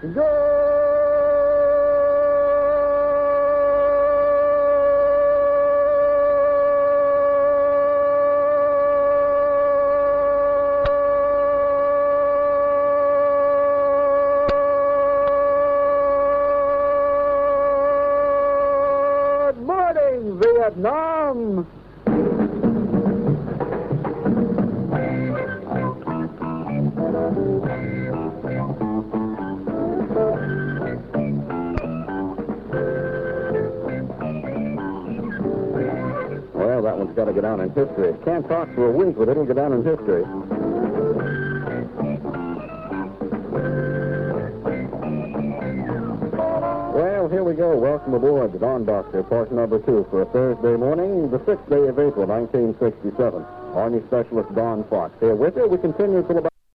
Vietnam! Well, that one's got to go down in history. Can't talk for a week, but it'll go down in history. Well, here we go. Welcome aboard the Dawn Doctor, part number 2 for a Thursday morning, the 6th day of April, 1967. Army Specialist Don Fox here with you. We continue till about